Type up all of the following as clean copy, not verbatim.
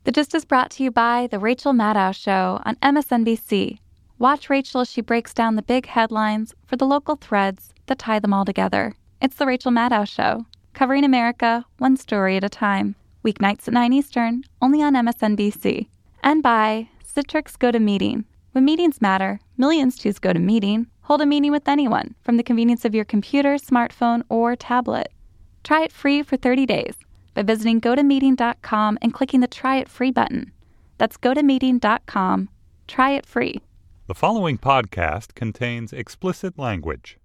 The Gist is brought to you by The Rachel Maddow Show on MSNBC. Watch Rachel as she breaks down the big headlines for the local threads that tie them all together. It's The Rachel Maddow Show, covering America one story at a time. Weeknights at 9 Eastern, only on MSNBC. And by Citrix GoToMeeting. When meetings matter, millions choose GoToMeeting. Hold a meeting with anyone from the convenience of your computer, smartphone, or tablet. Try it free for 30 days by visiting GoToMeeting.com and clicking the Try It Free button. That's GoToMeeting.com. Try it free. The following podcast contains explicit language.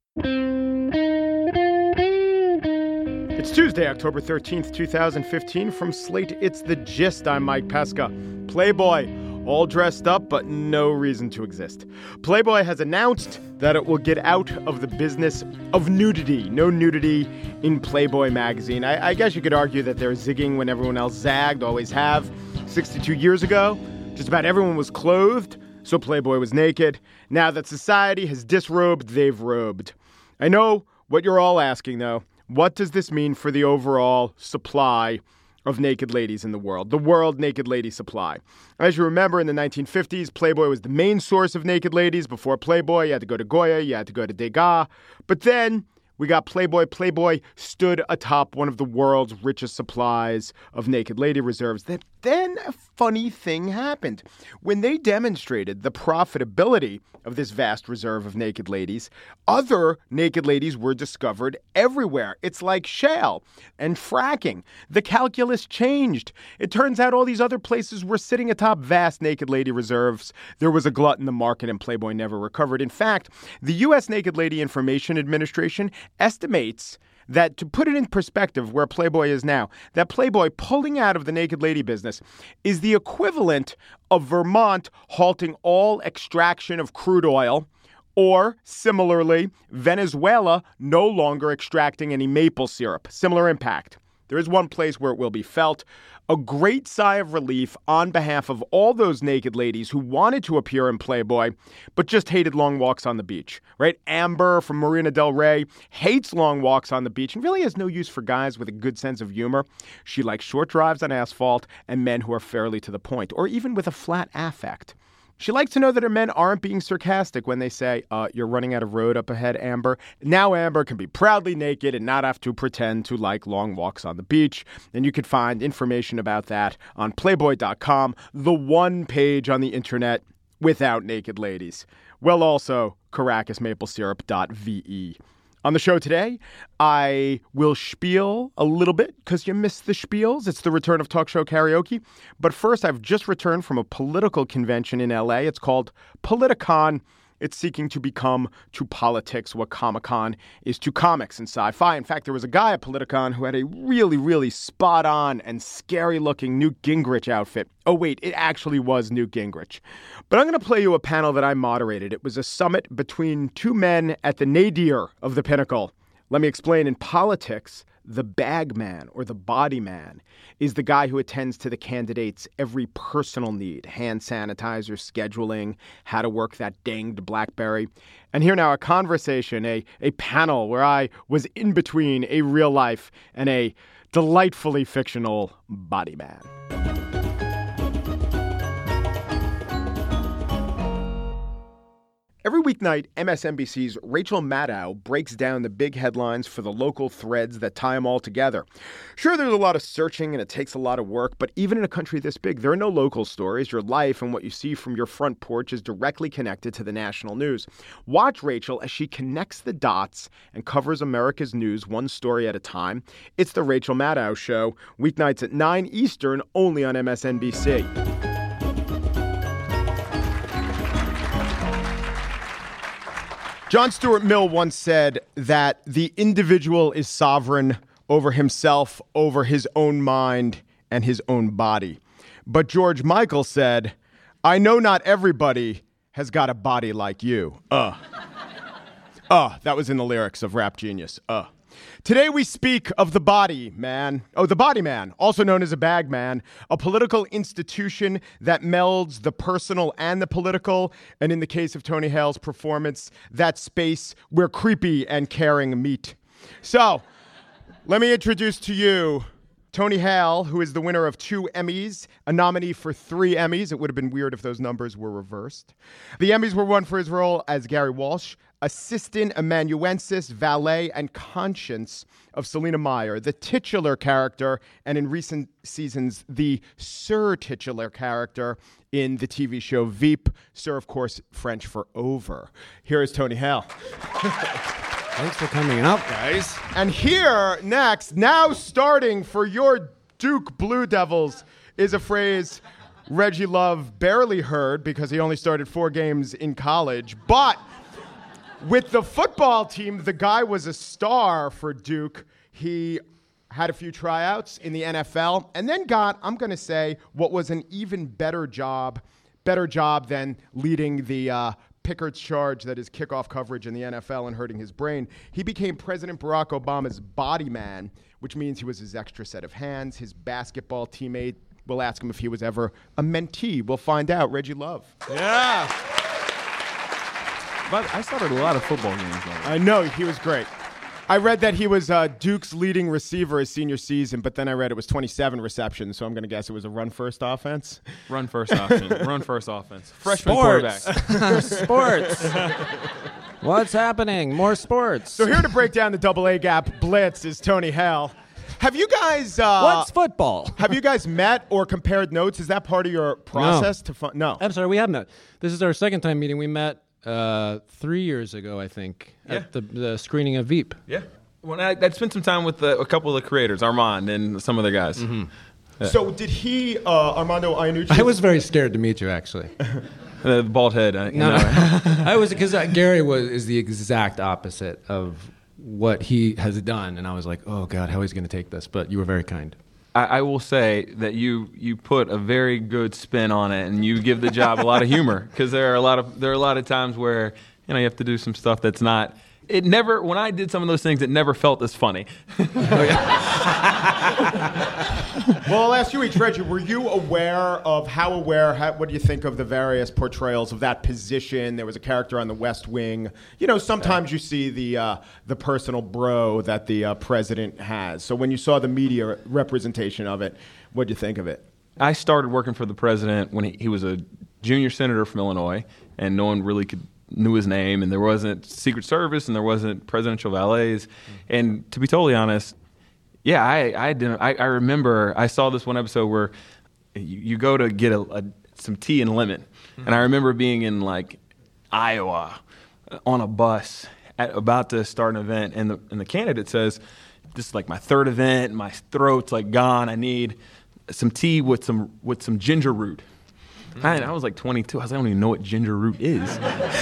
It's Tuesday, October 13th, 2015. From Slate, it's The Gist. I'm Mike Pesca. Playboy, all dressed up, but no reason to exist. Playboy has announced that it will get out of the business of nudity. No nudity in Playboy magazine. I guess you could argue that they're zigging when everyone else zagged, always have. 62 years ago, just about everyone was clothed, so Playboy was naked. Now that society has disrobed, they've robed. I know what you're all asking, though. What does this mean for the overall supply of naked ladies in the world naked lady supply? As you remember, in the 1950s, Playboy was the main source of naked ladies. Before Playboy, you had to go to Goya, you had to go to Degas. But then we got Playboy. Playboy stood atop one of the world's richest supplies of naked lady reserves. Then a funny thing happened. When they demonstrated the profitability of this vast reserve of naked ladies, other naked ladies were discovered everywhere. It's like shale and fracking. The calculus changed. It turns out all these other places were sitting atop vast naked lady reserves. There was a glut in the market and Playboy never recovered. In fact, the U.S. Naked Lady Information Administration estimates that, to put it in perspective where Playboy is now, that Playboy pulling out of the naked lady business is the equivalent of Vermont halting all extraction of crude oil, or similarly, Venezuela no longer extracting any maple syrup. Similar impact. There is one place where it will be felt. A great sigh of relief on behalf of all those naked ladies who wanted to appear in Playboy, but just hated long walks on the beach, right? Amber from Marina Del Rey hates long walks on the beach and really has no use for guys with a good sense of humor. She likes short drives on asphalt and men who are fairly to the point, or even with a flat affect. She likes to know that her men aren't being sarcastic when they say, you're running out of road up ahead, Amber. Now Amber can be proudly naked and not have to pretend to like long walks on the beach. And you could find information about that on Playboy.com, the one page on the internet without naked ladies. Well, also, CaracasMapleSyrup.ve. On the show today, I will spiel a little bit because you missed the spiels. It's the return of talk show karaoke. But first, I've just returned from a political convention in L.A. It's called Politicon. It's seeking to become to politics what Comic-Con is to comics and sci-fi. In fact, there was a guy at Politicon who had a really, really spot-on and scary-looking Newt Gingrich outfit. Oh, wait, it actually was Newt Gingrich. But I'm going to play you a panel that I moderated. It was a summit between two men at the nadir of the pinnacle. Let me explain. In politics, the bag man or the body man is the guy who attends to the candidate's every personal need, hand sanitizer, scheduling, how to work that danged BlackBerry. And here now a conversation, a panel where I was in between a real life and a delightfully fictional body man. Every weeknight, MSNBC's Rachel Maddow breaks down the big headlines for the local threads that tie them all together. Sure, there's a lot of searching and it takes a lot of work, but even in a country this big, there are no local stories. Your life and what you see from your front porch is directly connected to the national news. Watch Rachel as she connects the dots and covers America's news one story at a time. It's The Rachel Maddow Show, weeknights at 9 Eastern, only on MSNBC. John Stuart Mill once said that the individual is sovereign over himself, over his own mind, and his own body. But George Michael said, I know not everybody has got a body like you. That was in the lyrics of Rap Genius. Today we speak of the body man. Oh, the body man, also known as a bag man, a political institution that melds the personal and the political. And in the case of Tony Hale's performance, that space where creepy and caring meet. So let me introduce to you Tony Hale, who is the winner of 2 Emmys, a nominee for 3 Emmys. It would have been weird if those numbers were reversed. The Emmys were won for his role as Gary Walsh, assistant amanuensis, valet, and conscience of Selina Meyer, the titular character, and in recent seasons, the Sir titular character in the TV show Veep. Sir, of course, French for over. Here is Tony Hale. Thanks for coming up, guys. And here, next, now starting for your Duke Blue Devils, is a phrase Reggie Love barely heard because he only started 4 games in college. But with the football team, the guy was a star for Duke. He had a few tryouts in the NFL and then got, I'm going to say, what was an even better job than leading the Pickett's charge that is kickoff coverage in the NFL and hurting his brain. He became President Barack Obama's body man, which means he was his extra set of hands. His basketball teammate will ask him if he was ever a mentee. We'll find out. Reggie Love. Yeah. But I started a lot of football games. I know. He was great. I read that he was Duke's leading receiver his senior season, but then I read it was 27 receptions, so I'm going to guess it was a run-first offense. Run-first option. Run-first offense. Freshman Sports. quarterback. Sports. What's happening? More sports. So here to break down the AA gap blitz is Tony Hale. Have you guys... What's football? Have you guys met or compared notes? Is that part of your process? No. I'm sorry, we have met. This is our second time meeting. We met 3 years ago, I think, at the screening of Veep. Yeah. Well, I'd spent some time with a couple of the creators, Armand and some other guys. Mm-hmm. Yeah. So did he, Armando Iannucci? I was very scared to meet you, actually. The bald head. No. I was, because Gary is the exact opposite of what he has done, and I was like, oh God, how he's going to take this? But you were very kind. I will say that you put a very good spin on it, and you give the job a lot of humor, because there are a lot of times where you have to do some stuff that's not. It never. When I did some of those things, it never felt as funny. Well, I'll ask you each, Reggie. Were you aware of what do you think of the various portrayals of that position? There was a character on The West Wing. Sometimes you see the personal bro that the president has. So when you saw the media representation of it, what did you think of it? I started working for the president when he was a junior senator from Illinois, and no one really knew his name, and there wasn't Secret Service, and there wasn't presidential valets. And to be totally honest, yeah, I remember I saw this one episode where you go to get some tea and lemon, and I remember being in like Iowa on a bus about to start an event, and the candidate says, "This is like my 3rd event, my throat's like gone. I need some tea with some ginger root." I was like 22. I don't even know what ginger root is.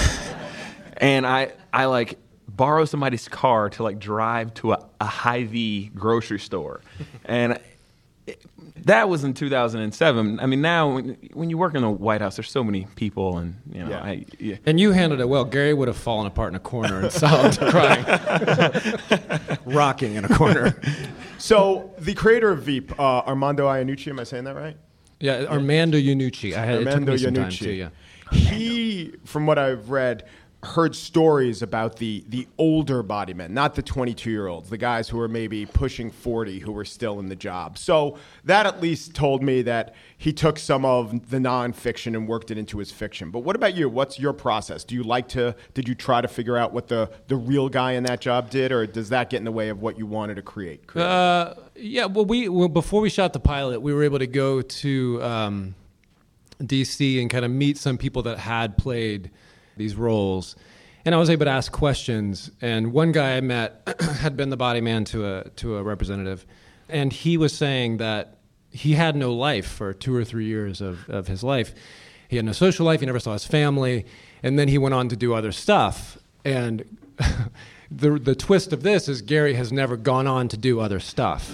And I like borrow somebody's car to like drive to a Hy-Vee grocery store. And that was in 2007. I mean, now when you work in the White House, there's so many people, and And you handled it well. Gary would have fallen apart in a corner and sobbed, crying, rocking in a corner. So the creator of Veep, Armando Iannucci, am I saying that right? Yeah, Armando Iannucci. Armando it took me some time Iannucci. too, yeah. He, from what I've read, heard stories about the older body men, not the 22-year-olds, the guys who were maybe pushing 40 who were still in the job. So that at least told me that he took some of the nonfiction and worked it into his fiction. But what about you? What's your process? Did you try to figure out what the real guy in that job did, or does that get in the way of what you wanted to create? Yeah, well, before we shot the pilot, we were able to go to D.C. and kind of meet some people that had played these roles, and I was able to ask questions. And one guy I met had been the body man to a representative, and he was saying that he had no life for 2 or 3 years of his life. He had no social life. He never saw his family, and then he went on to do other stuff. And the twist of this is Gary has never gone on to do other stuff.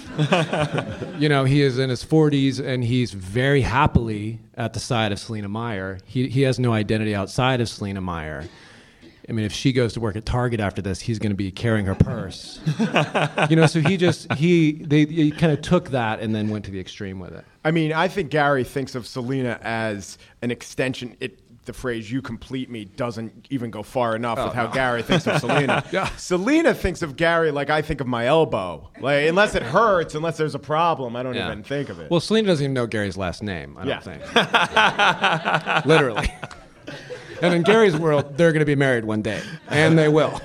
He is in his 40s, and he's very happily at the side of Selina Meyer. He has no identity outside of Selina Meyer. I mean, if she goes to work at Target after this, he's going to be carrying her purse. So they kind of took that and then went to the extreme with it. I mean, I think Gary thinks of Selina as an extension. the phrase "you complete me" doesn't even go far enough with how Gary thinks of Selena. Selena thinks of Gary like I think of my elbow. Like, unless it hurts, unless there's a problem, I don't even think of it. Well, Selena doesn't even know Gary's last name, I don't think. Literally. And in Gary's world, they're going to be married one day, and they will.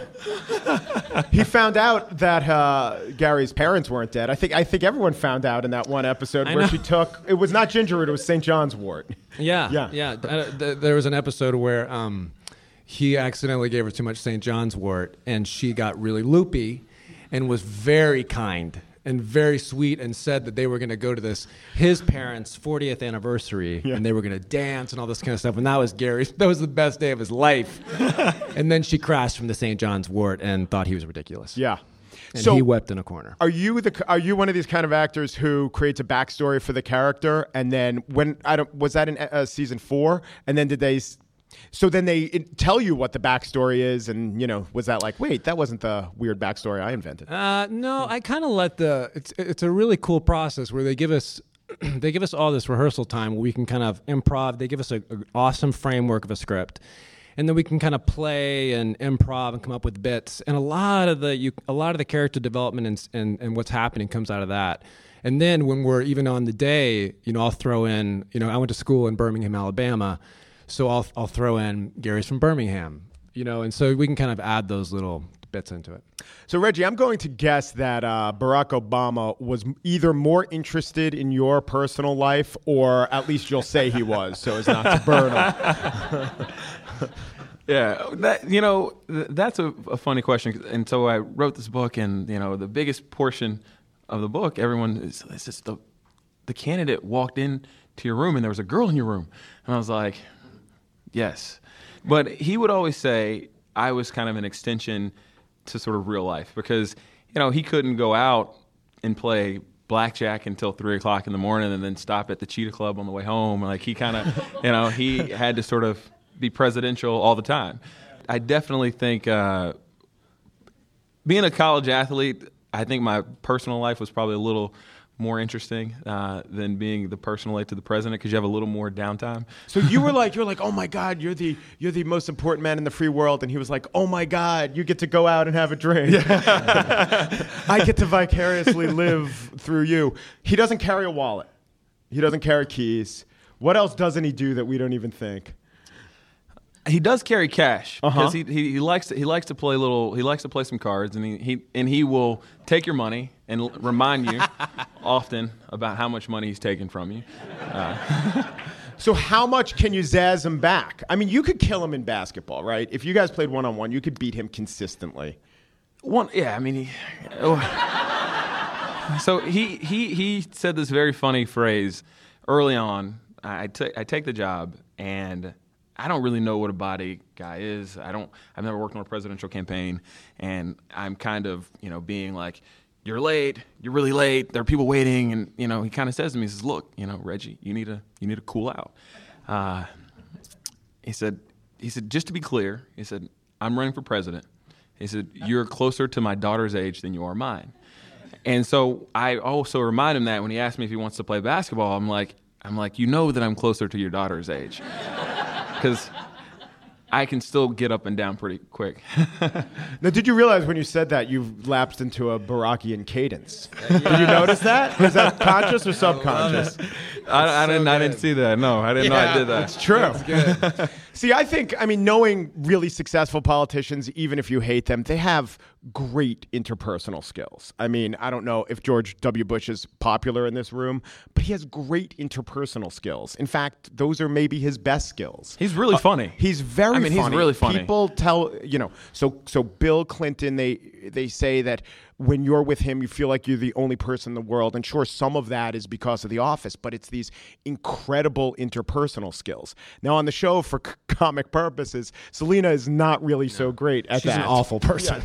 He found out that Gary's parents weren't dead. I think everyone found out in that one episode where she took. It was not ginger root; it was St. John's wort. Yeah. There was an episode where he accidentally gave her too much St. John's wort, and she got really loopy, and was very kind and very sweet, and said that they were going to go to his parents' 40th anniversary, and they were going to dance and all this kind of stuff. And that was the best day of his life. And then she crashed from the St. John's wort and thought he was ridiculous. Yeah. And he wept in a corner. Are you one of these kind of actors who creates a backstory for the character, and then was that in season 4? And then did they? So then they tell you what the backstory is, and was that like, wait, that wasn't the weird backstory I invented? No, I kind of let it's a really cool process where they give us all this rehearsal time where we can kind of improv. They give us an awesome framework of a script, and then we can kind of play and improv and come up with bits. And a lot of the character development and what's happening comes out of that. And then when we're even on the day, I'll throw in, I went to school in Birmingham, Alabama. So I'll throw in Gary's from Birmingham, and so we can kind of add those little bits into it. So Reggie, I'm going to guess that Barack Obama was either more interested in your personal life, or at least you'll say he was, so as not to burn him. Yeah, that's a funny question. And so I wrote this book, and the biggest portion of the book, everyone is just the candidate walked in to your room, and there was a girl in your room, and I was like. Yes. But he would always say I was kind of an extension to sort of real life because, he couldn't go out and play blackjack until 3 o'clock in the morning and then stop at the Cheetah Club on the way home. Like he kind of, he had to sort of be presidential all the time. I definitely think being a college athlete, I think my personal life was probably a little more interesting than being the personal aide to the president because you have a little more downtime. So you were like, oh my God, you're the most important man in the free world, and he was like, oh my God, you get to go out and have a drink. Yeah. I get to vicariously live through you. He doesn't carry a wallet. He doesn't carry keys. What else doesn't he do that we don't even think? He does carry cash because he likes to play some cards, and he will take your money and remind you often about how much money he's taken from you. So how much can you zazz him back? I mean, you could kill him in basketball, right? If you guys played one-on-one, you could beat him consistently. So he said this very funny phrase early on. I take the job, and I don't really know what a body guy is. I've never worked on a presidential campaign, and I'm kind of, being like, you're late, you're really late, there are people waiting, and, he kind of says to me, he says, look, Reggie, you need to cool out. He said, just to be clear, he said, I'm running for president. He said, you're closer to my daughter's age than you are mine. And so I also remind him that when he asked me if he wants to play basketball, I'm like, that I'm closer to your daughter's age. Because I can still get up and down pretty quick. Now, did you realize when you said that you've lapsed into a Barackian cadence? Did you notice that? Is that conscious or subconscious? I didn't see that. No, I didn't know I did that. It's true. That's good. See, I think, knowing really successful politicians, even if you hate them, they have great interpersonal skills. I don't know if George W. Bush is popular in this room, but he has great interpersonal skills. In fact, those are maybe his best skills. He's really funny. He's very funny. He's really funny. People tell, so Bill Clinton, they say that when you're with him, you feel like you're the only person in the world. And sure, some of that is because of The Office, but it's these incredible interpersonal skills. Now, on the show, for comic purposes, Selena is not really so great at that. She's an awful person.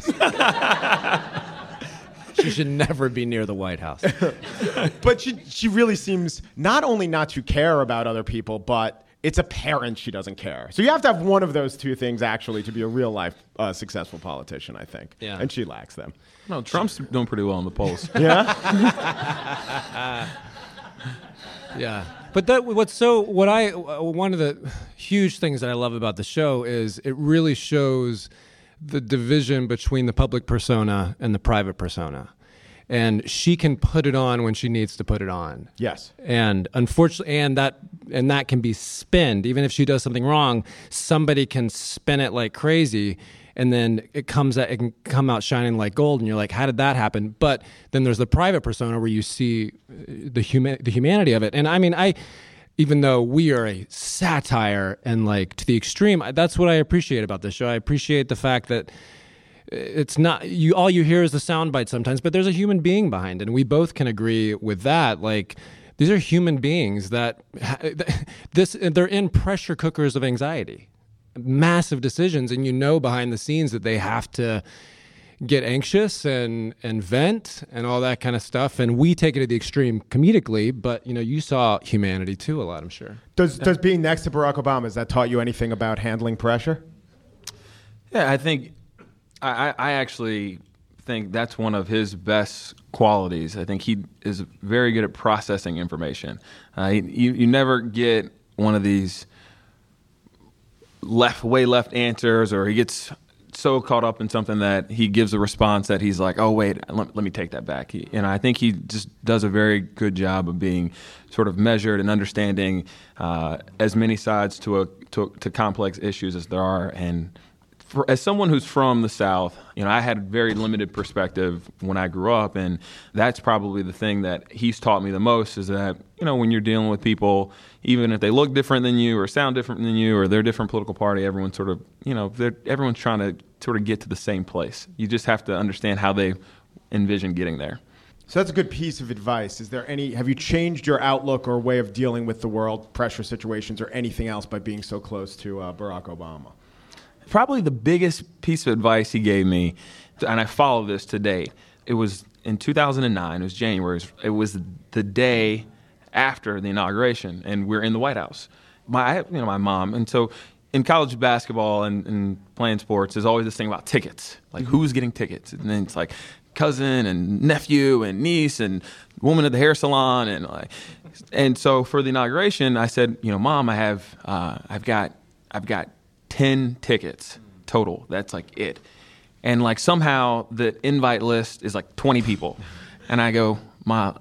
She should never be near the White House. But she really seems not only not to care about other people, but it's apparent she doesn't care. So you have to have one of those two things, actually, to be a real-life successful politician, I think. Yeah. And she lacks them. No, Trump's doing pretty well in the polls. Yeah? Yeah. But one of the huge things that I love about the show is it really shows the division between the public persona and the private persona. And she can put it on when she needs to put it on. Yes. And unfortunately, and that can be spinned. Even if she does something wrong, somebody can spin it like crazy, and then it can come out shining like gold. And you're like, how did that happen? But then there's the private persona where you see the humanity of it. And I mean, even though we are a satire and like to the extreme, that's what I appreciate about this show. I appreciate the fact that it's not all you hear is the soundbite sometimes, but there's a human being behind it, and we both can agree with that. Like, these are human beings that they're in pressure cookers of anxiety, massive decisions, and behind the scenes that they have to get anxious and vent and all that kind of stuff. And we take it to the extreme comedically, but you saw humanity too a lot, I'm sure. Does being next to Barack Obama, has that taught you anything about handling pressure? Yeah, I think I actually think that's one of his best qualities. I think he is very good at processing information. You never get one of these way left answers, or he gets so caught up in something that he gives a response that he's like, oh, wait, let me take that back. And I think he just does a very good job of being sort of measured and understanding as many sides to complex issues as there are. And as someone who's from the South, I had very limited perspective when I grew up, and that's probably the thing that he's taught me the most is that, when you're dealing with people, even if they look different than you or sound different than you or they're a different political party, everyone's sort of, everyone's trying to sort of get to the same place. You just have to understand how they envision getting there. So that's a good piece of advice. Have you changed your outlook or way of dealing with the world, pressure situations, or anything else by being so close to Barack Obama? Probably the biggest piece of advice he gave me, and I follow this to date, it was in 2009, it was January, it was the day after the inauguration, and we're in the White House. My mom, and so in college basketball and playing sports, there's always this thing about tickets, like who's getting tickets, and then it's like cousin and nephew and niece and woman at the hair salon, and so for the inauguration, I said, Mom, I've got 10 tickets total. That's like it. And like somehow the invite list is like 20 people. And I go, Mom,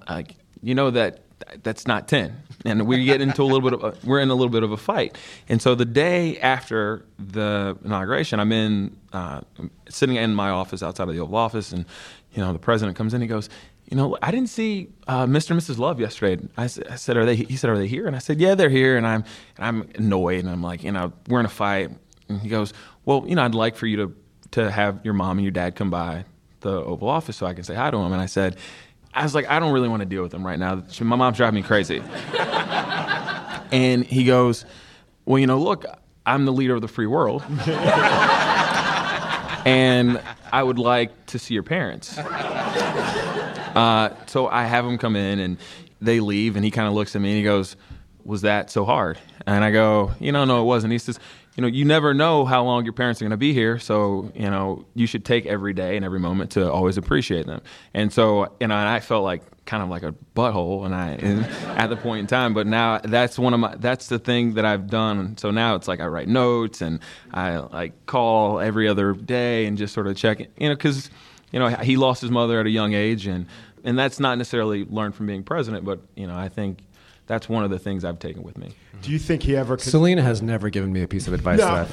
that's not 10. And we get into we're in a little bit of a fight. And so the day after the inauguration, I'm sitting in my office outside of the Oval Office, and the president comes in, he goes, I didn't see Mr. and Mrs. Love yesterday. I said, he said, are they here? And I said, yeah, they're here. And I'm annoyed, and I'm like, we're in a fight. And he goes, well, I'd like for you to have your mom and your dad come by the Oval Office so I can say hi to them. And I was like, I don't really want to deal with them right now. My mom's driving me crazy. And he goes, well, look, I'm the leader of the free world. And I would like to see your parents. So I have them come in, and they leave, and he kind of looks at me and he goes, was that so hard? And I go, no, it wasn't. He says, you never know how long your parents are going to be here, so, you should take every day and every moment to always appreciate them. And so, and I felt like kind of like a butthole at the point in time, but now that's the thing that I've done. So now it's like I write notes, and I like call every other day and just sort of check, because, he lost his mother at a young age, and that's not necessarily learned from being president, but, I think that's one of the things I've taken with me. Do you think he ever... Selena has never given me a piece of advice that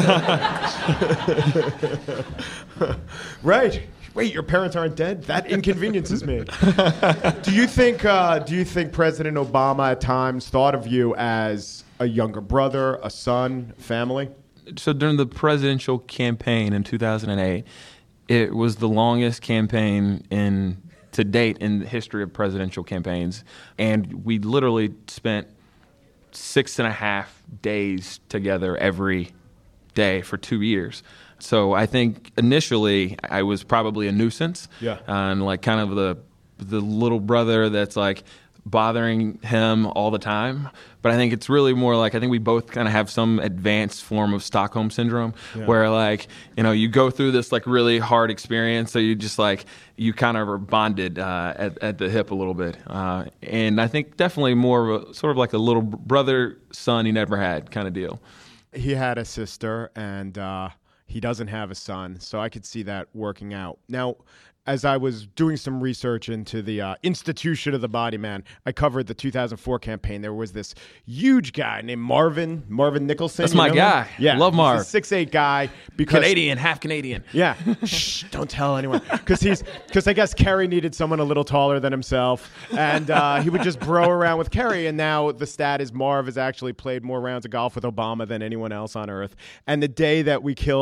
I followed. Right. Wait, your parents aren't dead? That inconveniences me. Do you think President Obama at times thought of you as a younger brother, a son, family? So during the presidential campaign in 2008, it was the longest campaign to date in the history of presidential campaigns. And we literally spent 6.5 days together every day for 2 years. So I think initially I was probably a nuisance. Yeah. And like kind of the little brother that's like bothering him all the time. But I think it's really more like, I think we both kind of have some advanced form of Stockholm syndrome, where like, you go through this like really hard experience, so you just like, you kind of are bonded at the hip a little bit. And I think definitely more of a sort of like a little brother son he never had kind of deal. He had a sister, and he doesn't have a son, so I could see that working out. Now, as I was doing some research into the institution of the Body Man, I covered the 2004 campaign. There was this huge guy named Marvin Nicholson. That's my guy. Him? Yeah, love Marv. He's a 6'8" guy. Because, Canadian, half Canadian. Yeah. Shh, don't tell anyone. Because I guess Kerry needed someone a little taller than himself, and he would just bro around with Kerry. And now the stat is Marv has actually played more rounds of golf with Obama than anyone else on earth. And the day that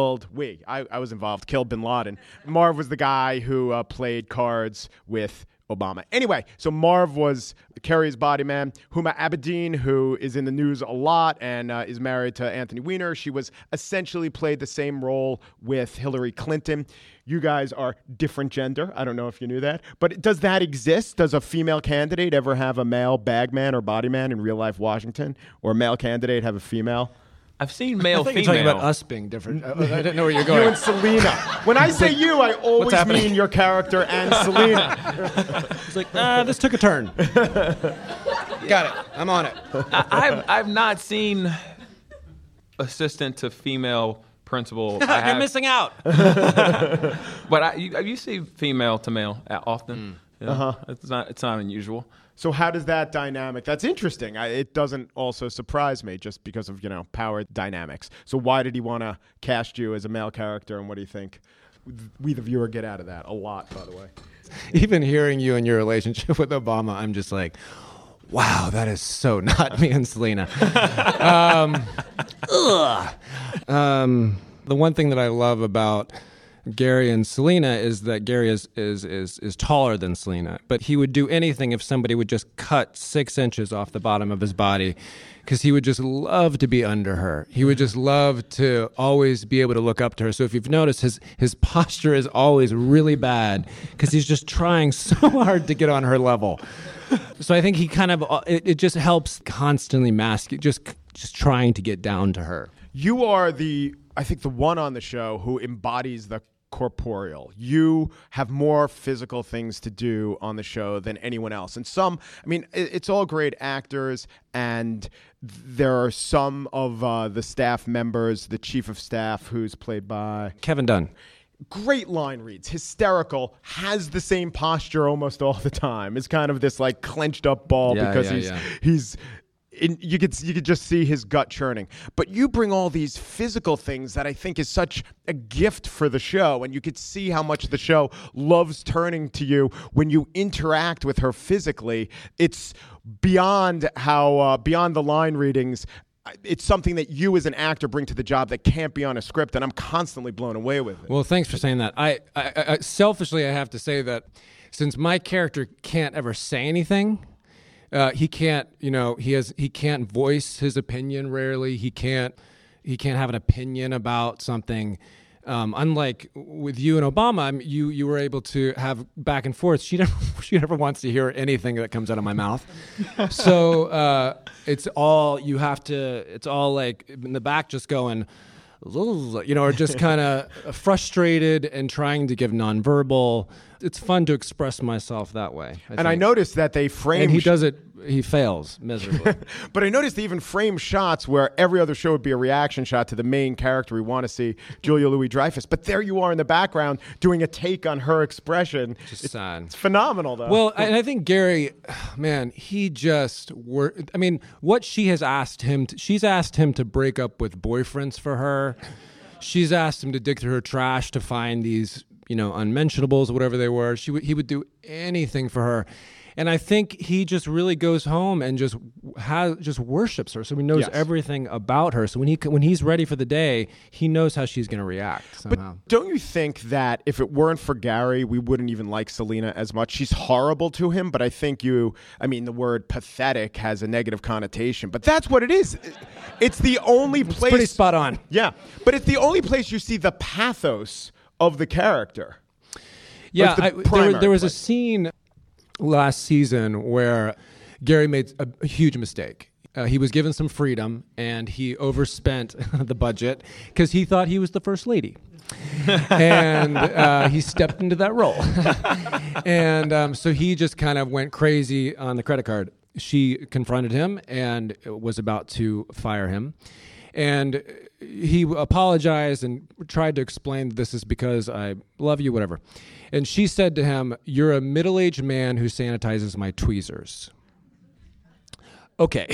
I was involved, killed bin Laden, Marv was the guy who played cards with Obama. Anyway, so Marv was Kerry's body man. Huma Abedin, who is in the news a lot and is married to Anthony Weiner, she was essentially played the same role with Hillary Clinton. You guys are different gender. I don't know if you knew that. But does that exist? Does a female candidate ever have a male bagman or body man in real life Washington? Or a male candidate have a female? I've seen male, I think female. you're talking about us being different. I didn't know where you're going. You and Selena. When I say you, I always mean your character and Selena. It's like, this took a turn. Got it. I'm on it. I've not seen assistant to female principal. You're missing out. But you see female to male often. It's not unusual. So how does that dynamic? That's interesting. It doesn't also surprise me just because of power dynamics. So why did he want to cast you as a male character, and what do you think we the viewer get out of that? A lot, by the way. Even hearing you and your relationship with Obama, I'm just like, wow, that is so not me and Selena. The one thing that I love about Gary and Selena is that Gary is taller than Selena, but he would do anything if somebody would just cut 6 inches off the bottom of his body, because he would just love to be under her. He would just love to always be able to look up to her. So if you've noticed, his posture is always really bad because he's just trying so hard to get on her level. So I think he kind of, it just helps constantly mask it, just trying to get down to her. You are I think the one on the show who embodies the corporeal. You have more physical things to do on the show than anyone else. And it's all great actors, and there are some of the staff members, the chief of staff, who's played by Kevin Dunn. Great line reads, hysterical, has the same posture almost all the time. It's kind of this like clenched up ball because he's you could just see his gut churning. But you bring all these physical things that I think is such a gift for the show, and you could see how much the show loves turning to you when you interact with her physically. It's beyond beyond the line readings. It's something that you as an actor bring to the job that can't be on a script, and I'm constantly blown away with it. Well, thanks for saying that. I selfishly, I have to say that since my character can't ever say anything, he can't, he can't voice his opinion rarely. He can't have an opinion about something. Unlike with you and Obama, you were able to have back and forth. She never wants to hear anything that comes out of my mouth. So it's all like in the back, just going, or just kind of frustrated and trying to give nonverbal. It's fun to express myself that way. I noticed that they frame... And he does it, he fails miserably. But I noticed they even frame shots where every other show would be a reaction shot to the main character we want to see, Julia Louis-Dreyfus. But there you are in the background doing a take on her expression. Just sad. It's phenomenal, though. Well, and I think Gary, man, he just... what she has asked him... she's asked him to break up with boyfriends for her. She's asked him to dig through her trash to find these... unmentionables, whatever they were. He would do anything for her. And I think he just really goes home and just worships her. So he knows everything about her. So when he's ready for the day, he knows how she's going to react somehow. But don't you think that if it weren't for Gary, we wouldn't even like Selena as much? She's horrible to him, but I think the word pathetic has a negative connotation. But that's what it is. It's the only place... It's pretty spot on. Yeah. But it's the only place you see the pathos of the character. Yeah, there was a scene last season where Gary made a huge mistake. He was given some freedom, and he overspent the budget because he thought he was the first lady. And he stepped into that role. And so he just kind of went crazy on the credit card. She confronted him and was about to fire him. And he apologized and tried to explain this is because I love you, whatever. And she said to him, "You're a middle-aged man who sanitizes my tweezers." Okay.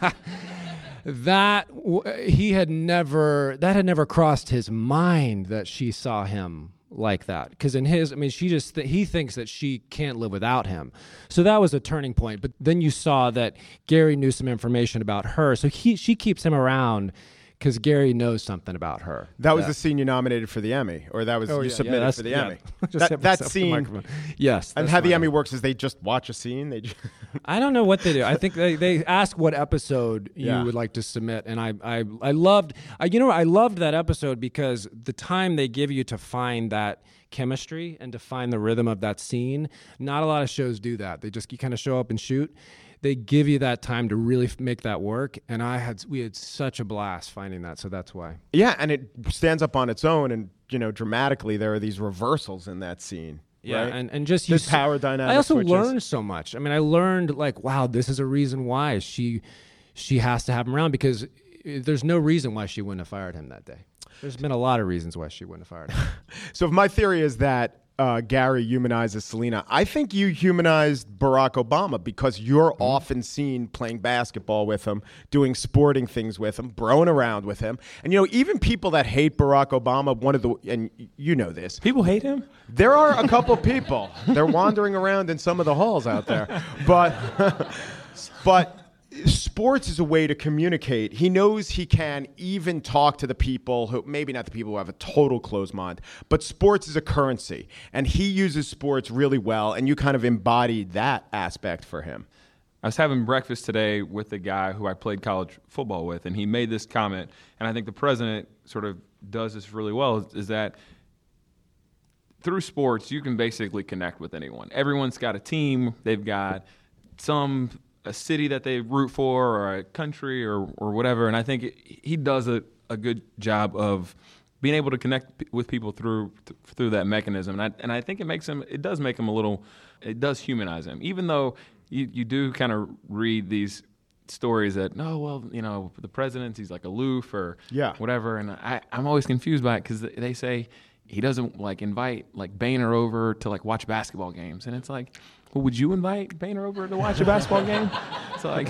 That had never crossed his mind that she saw him like that. Because he thinks that she can't live without him. So that was a turning point. But then you saw that Gary knew some information about her. So she keeps him around because Gary knows something about her. That was the scene you nominated for the Emmy, or that was submitted for the Emmy. That scene. Yes. And how the Emmy works is they just watch a scene. I don't know what they do. I think they ask what episode you would like to submit, and I loved that episode because the time they give you to find that chemistry and to find the rhythm of that scene. Not a lot of shows do that. You kind of show up and shoot. They give you that time to really make that work, and we had such a blast finding that, so that's why. Yeah, and it stands up on its own, and dramatically there are these reversals in that scene. Yeah, right? and just this power dynamic. I also switches. learned so much. I mean, I learned wow, this is a reason why she has to have him around because there's no reason why she wouldn't have fired him that day. There's been a lot of reasons why she wouldn't have fired him. So if my theory is that Gary humanizes Selena, I think you humanized Barack Obama because you're often seen playing basketball with him, doing sporting things with him, broing around with him. And, even people that hate Barack Obama, and you know this. People hate him? There are a couple people. They're wandering around in some of the halls out there. But sports is a way to communicate. He knows he can even talk to the people who, maybe not the people who have a total closed mind, but sports is a currency. And he uses sports really well, and you kind of embodied that aspect for him. I was having breakfast today with a guy who I played college football with, and he made this comment, and I think the president sort of does this really well, is that through sports, you can basically connect with anyone. Everyone's got a team. They've got a city that they root for or a country or whatever. And I think he does a good job of being able to connect with people through that mechanism. And I think it does humanize him. Even though you do kind of read these stories that, the president, he's like aloof or whatever. And I'm always confused by it because they say he doesn't invite Boehner over to watch basketball games. And it's like, well, would you invite Boehner over to watch a basketball game? So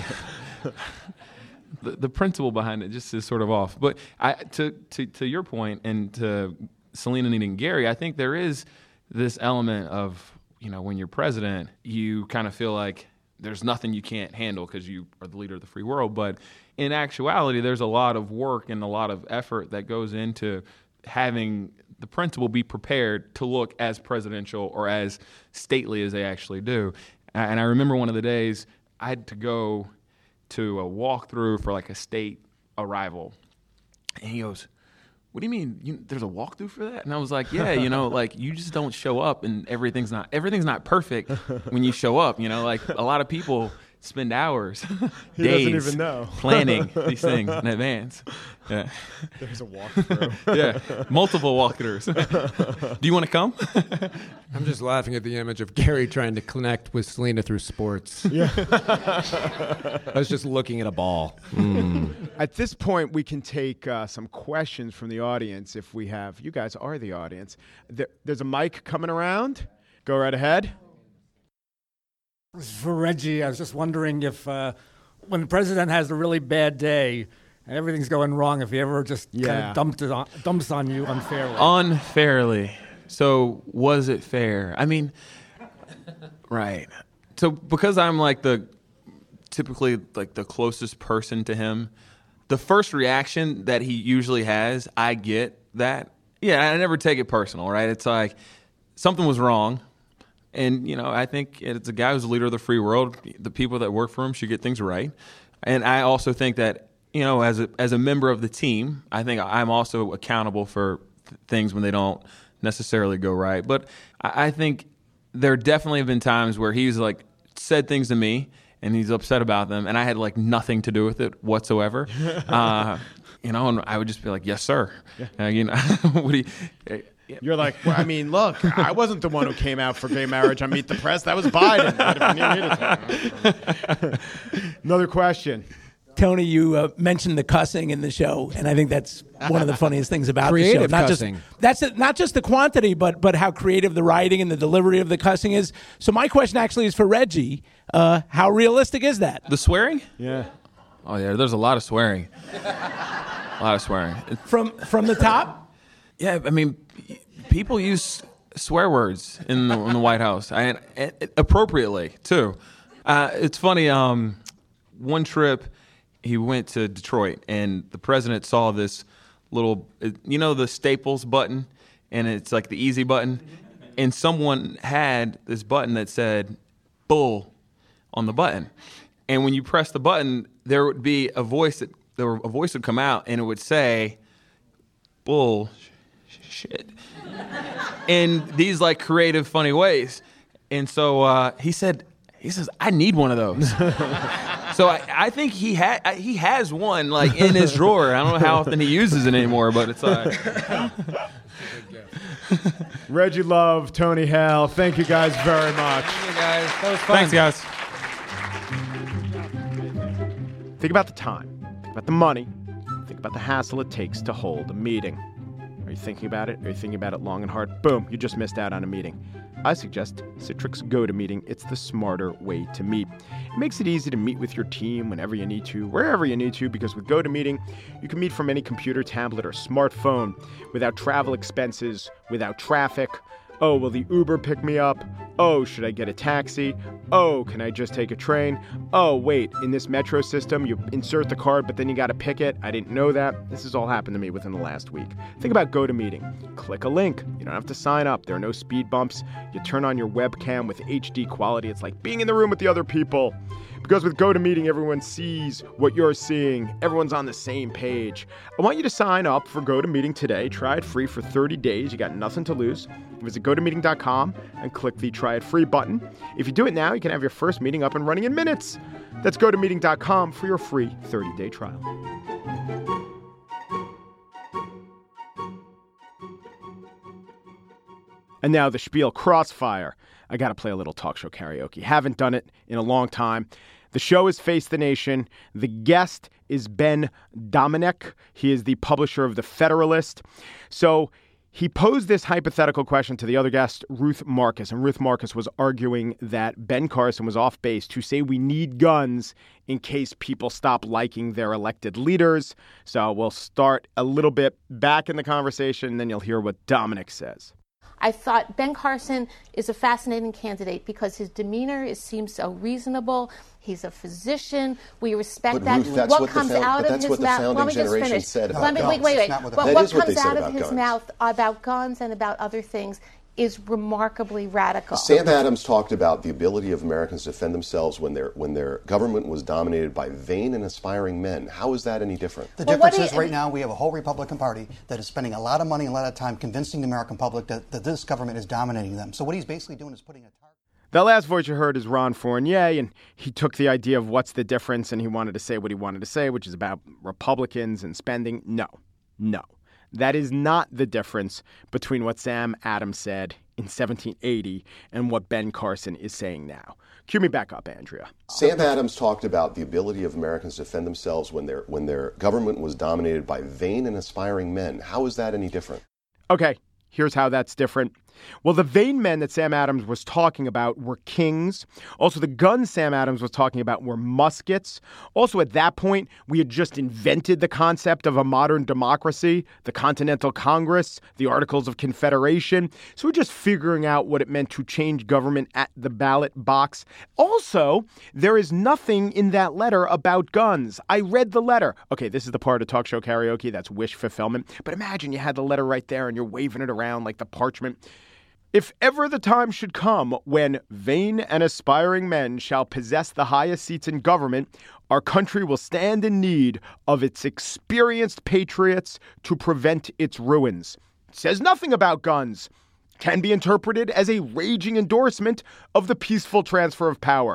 the principle behind it just is sort of off. But to your point and to Selena needing Gary, I think there is this element of, when you're president, you kind of feel like there's nothing you can't handle because you are the leader of the free world. But in actuality, there's a lot of work and a lot of effort that goes into having the principal be prepared to look as presidential or as stately as they actually do. And I remember one of the days I had to go to a walkthrough for a state arrival. And he goes, "What do you mean? There's a walkthrough for that?" And I was like, "Yeah, you just don't show up and everything's not perfect when you show up. A lot of people spend hours, he days doesn't even know. planning these things in advance." Yeah. There's a walkthrough. Yeah, multiple walkthroughs. Do you want to come? I'm just laughing at the image of Gary trying to connect with Selena through sports. Yeah. I was just looking at a ball. At this point, we can take some questions from the audience if we have. You guys are the audience. There's a mic coming around. Go right ahead. For Reggie, I was just wondering if when the president has a really bad day and everything's going wrong, if he ever just kind of dumps on you unfairly. Unfairly. So was it fair? I mean, right. So because I'm typically the closest person to him, the first reaction that he usually has, I get that. Yeah, I never take it personal, right? It's like something was wrong. And, I think it's a guy who's the leader of the free world. The people that work for him should get things right. And I also think that, as a member of the team, I think I'm also accountable for things when they don't necessarily go right. But I think there definitely have been times where he's said things to me and he's upset about them, and I had like nothing to do with it whatsoever. And I would just be like, yes, sir. What do you... You're like, well, I mean, look, I wasn't the one who came out for gay marriage on Meet the Press. That was Biden. Another question. Tony, you mentioned the cussing in the show, and I think that's one of the funniest things about the show. Not just the quantity, but how creative the writing and the delivery of the cussing is. So my question actually is for Reggie. How realistic is that? The swearing? Yeah. Oh, yeah, there's a lot of swearing. A lot of swearing. From the top? Yeah, I mean, people use swear words in the White House, and appropriately, too. It's funny, one trip, he went to Detroit, and the president saw this little, the Staples button, and it's like the easy button, and someone had this button that said, bull, on the button. And when you press the button, there would be a voice would come out, and it would say, bull, shit. In these like creative, funny ways. And so he says, I need one of those. So I think he has one like in his drawer. I don't know how often he uses it anymore, but it's Reggie Love, Tony Hale, thank you guys very much. Thank you guys. That was fun. Thanks, guys. Think about the time. Think about the money. Think about the hassle it takes to hold a meeting. Are you thinking about it? Are you thinking about it long and hard? Boom, you just missed out on a meeting. I suggest Citrix GoToMeeting. It's the smarter way to meet. It makes it easy to meet with your team whenever you need to, wherever you need to, because with GoToMeeting, you can meet from any computer, tablet, or smartphone without travel expenses, without traffic. Oh, will the Uber pick me up? Oh, should I get a taxi? Oh, can I just take a train? Oh, wait, in this metro system, you insert the card, but then you got to pick it. I didn't know that. This has all happened to me within the last week. Think about GoToMeeting. Click a link. You don't have to sign up. There are no speed bumps. You turn on your webcam with HD quality. It's like being in the room with the other people. Because with GoToMeeting, everyone sees what you're seeing. Everyone's on the same page. I want you to sign up for GoToMeeting today. Try it free for 30 days. You got nothing to lose. Visit GoToMeeting.com and click the Try It Free button. If you do it now, you can have your first meeting up and running in minutes. That's GoToMeeting.com for your free 30-day trial. And now the spiel, Crossfire. I got to play a little talk show karaoke. Haven't done it in a long time. The show is Face the Nation. The guest is Ben Domenech. He is the publisher of The Federalist. So he posed this hypothetical question to the other guest, Ruth Marcus. And Ruth Marcus was arguing that Ben Carson was off base to say we need guns in case people stop liking their elected leaders. So we'll start a little bit back in the conversation, and then you'll hear what Domenech says. I thought Ben Carson is a fascinating candidate because his demeanor seems so reasonable. He's a physician. We respect that. Ruth, what comes out of his mouth? Let me just finish. Wait. But what comes out of his mouth about guns and about other things is remarkably radical. Sam Adams talked about the ability of Americans to defend themselves when their government was dominated by vain and aspiring men. How is that any different? The difference is right now we have a whole Republican Party that is spending a lot of money and a lot of time convincing the American public that this government is dominating them. So what he's basically doing is putting a target. That last voice you heard is Ron Fournier, and he took the idea of what's the difference, and he wanted to say what he wanted to say, which is about Republicans and spending. No. That is not the difference between what Sam Adams said in 1780 and what Ben Carson is saying now. Cue me back up, Andrea. Sam Adams talked about the ability of Americans to defend themselves when their government was dominated by vain and aspiring men. How is that any different? Okay, here's how that's different. Well, the vain men that Sam Adams was talking about were kings. Also, the guns Sam Adams was talking about were muskets. Also, at that point, we had just invented the concept of a modern democracy, the Continental Congress, the Articles of Confederation. So we're just figuring out what it meant to change government at the ballot box. Also, there is nothing in that letter about guns. I read the letter. Okay, this is the part of talk show karaoke that's wish fulfillment. But imagine you had the letter right there and you're waving it around like the parchment. If ever the time should come when vain and aspiring men shall possess the highest seats in government, our country will stand in need of its experienced patriots to prevent its ruins. It says nothing about guns. Can be interpreted as a raging endorsement of the peaceful transfer of power.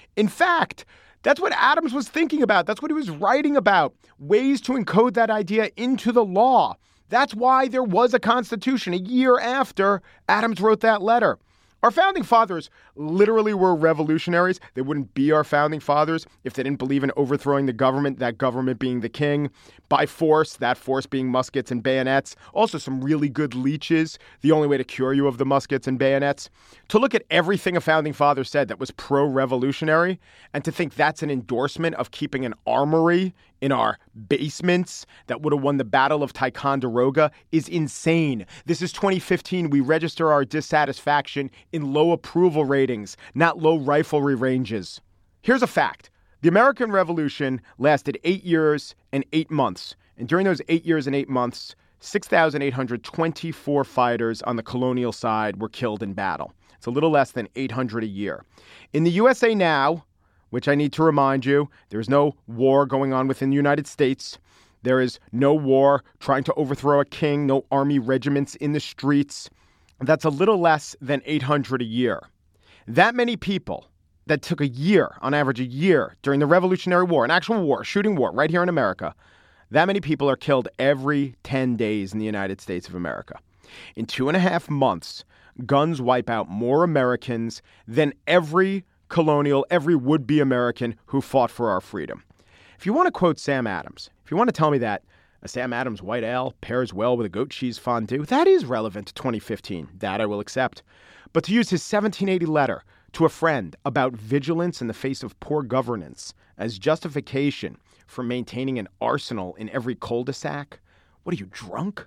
In fact, that's what Adams was thinking about. That's what he was writing about, ways to encode that idea into the law. That's why there was a Constitution a year after Adams wrote that letter. Our founding fathers literally were revolutionaries. They wouldn't be our founding fathers if they didn't believe in overthrowing the government, that government being the king, by force, that force being muskets and bayonets. Also some really good leeches, the only way to cure you of the muskets and bayonets. To look at everything a founding father said that was pro-revolutionary and to think that's an endorsement of keeping an armory in our basements that would have won the Battle of Ticonderoga is insane. This is 2015. We register our dissatisfaction in low approval ratings, not low riflery ranges. Here's a fact. The American Revolution lasted 8 years and 8 months. And during those 8 years and 8 months, 6,824 fighters on the colonial side were killed in battle. It's a little less than 800 a year. In the USA now, which I need to remind you, there is no war going on within the United States. There is no war trying to overthrow a king, no army regiments in the streets. That's a little less than 800 a year. That many people that took a year, on average a year, during the Revolutionary War, an actual war, shooting war right here in America, that many people are killed every 10 days in the United States of America. In 2.5 months, guns wipe out more Americans than every colonial, every would-be American who fought for our freedom. If you want to quote Sam Adams, if you want to tell me that a Sam Adams white ale pairs well with a goat cheese fondue, that is relevant to 2015. That I will accept. But to use his 1780 letter to a friend about vigilance in the face of poor governance as justification for maintaining an arsenal in every cul-de-sac, what are you, drunk?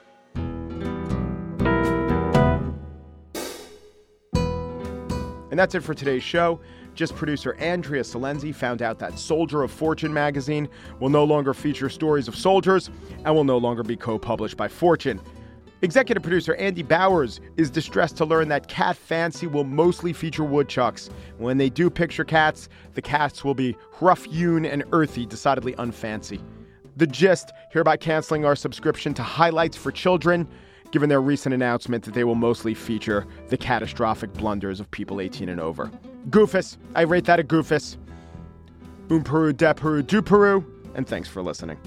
And that's it for today's show. Just producer Andrea Salenzi found out that Soldier of Fortune magazine will no longer feature stories of soldiers and will no longer be co-published by Fortune. Executive producer Andy Bowers is distressed to learn that Cat Fancy will mostly feature woodchucks. When they do picture cats, the cats will be rough-hewn and earthy, decidedly unfancy. The Gist hereby canceling our subscription to Highlights for Children, given their recent announcement that they will mostly feature the catastrophic blunders of people 18 and over. Goofus. I rate that a goofus. Peru, de Peru, du Peru. And thanks for listening.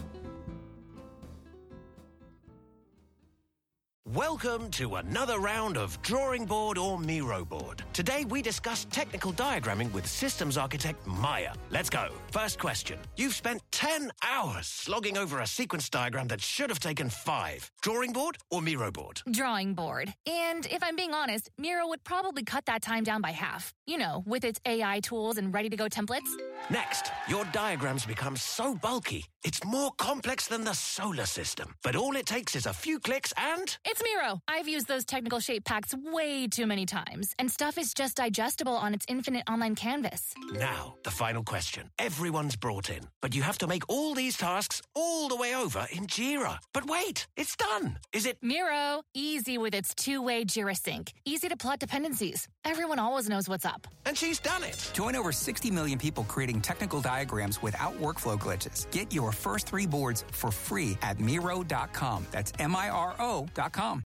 Welcome to another round of Drawing Board or Miro Board. Today we discuss technical diagramming with systems architect Maya. Let's go. First question. You've spent 10 hours slogging over a sequence diagram that should have taken 5. Drawing board or Miro board? Drawing board. And if I'm being honest, Miro would probably cut that time down by half. You know, with its AI tools and ready-to-go templates. Next, your diagrams become so bulky, it's more complex than the solar system. But all it takes is a few clicks and... It's Miro. I've used those technical shape packs way too many times, and stuff is just digestible on its infinite online canvas. Now, the final question. Everyone's brought in, but you have to make all these tasks all the way over in Jira. But wait, it's done. Is it... Miro, easy with its two-way Jira sync. Easy to plot dependencies. Everyone always knows what's up. And she's done it. Join over 60 million people creating technical diagrams without workflow glitches. Get your first 3 boards for free at Miro.com. That's Miro.com.